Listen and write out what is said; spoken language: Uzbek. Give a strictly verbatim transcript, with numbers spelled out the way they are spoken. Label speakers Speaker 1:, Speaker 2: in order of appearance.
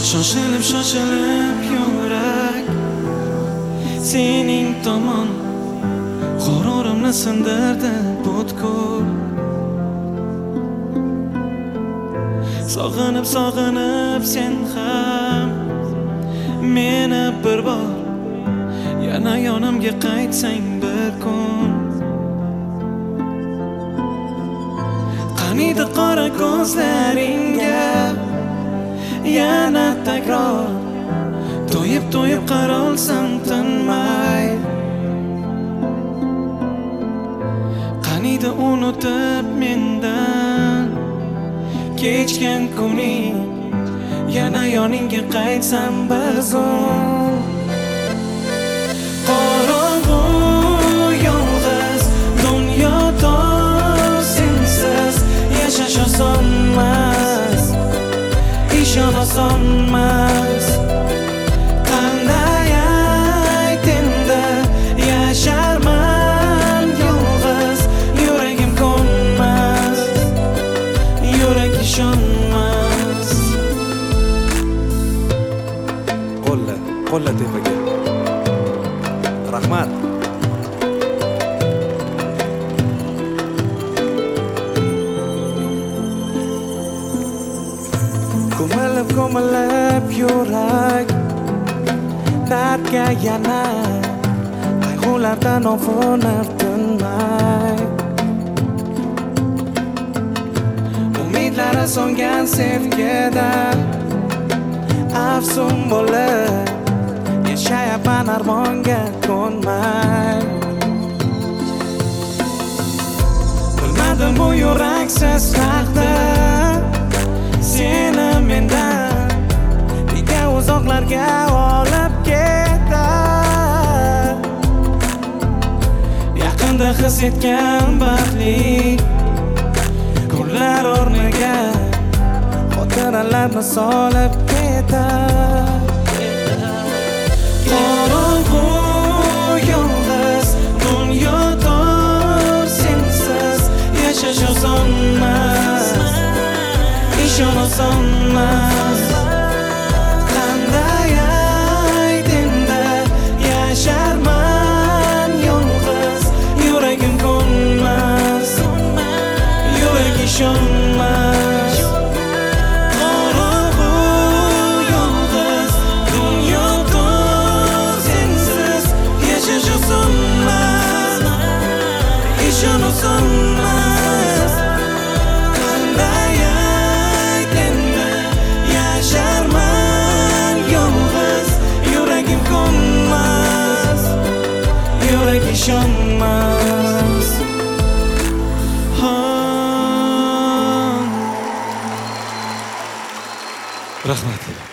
Speaker 1: Shoshilib shoshilib yurak sening tomon g'ururimni sindirdi butkul. Sog'inib sog'inib sen ham meni bir bor yana yonimga qaytsang bir kun. Qaniydi qora ko'zlaringga yana takror to'yib to'yib qarolsam tinmay. Qaniydi unutib mendan kechgan kuning yana yoningga qaytsam bir zum. Qorong'u yolg'iz dunyoda sensiz yashash osonmas, ishon osonmas. Qanday aytenda yasharman yolg'iz, yuragim ko'nmas, yurak ishonmas.
Speaker 2: Qo'lla, qo'lla tepaga. Rahmat.
Speaker 1: Ko'milib ko'milib yurak dardga yana qayg'ulardan ofunib tinmay. Umidlari so'ngan sevgidan afsun bo'lib yashayapman armonga ko'nmay. Bilmadim bu yuraksiz taqdir seni mendan nega uzoqlarga olib ketar. Yaqinda his etgan baxtli kunlar o'rniga xotiralarni solib ketar. Qorong'u yolg'iz dunyoda sensiz yashash osonmas, ishon osonmas. Qanday aytenda yasharman yolg'iz, yuragim ko'nmas, yurak ishonmas. Qorong'u yolg'iz dunyoda sensiz yashash osonmas, ishon osonmas. Qanday aytenda yasharman yolg'iz, yuragim ko'nmas, yurak ishonmas. Rahmat.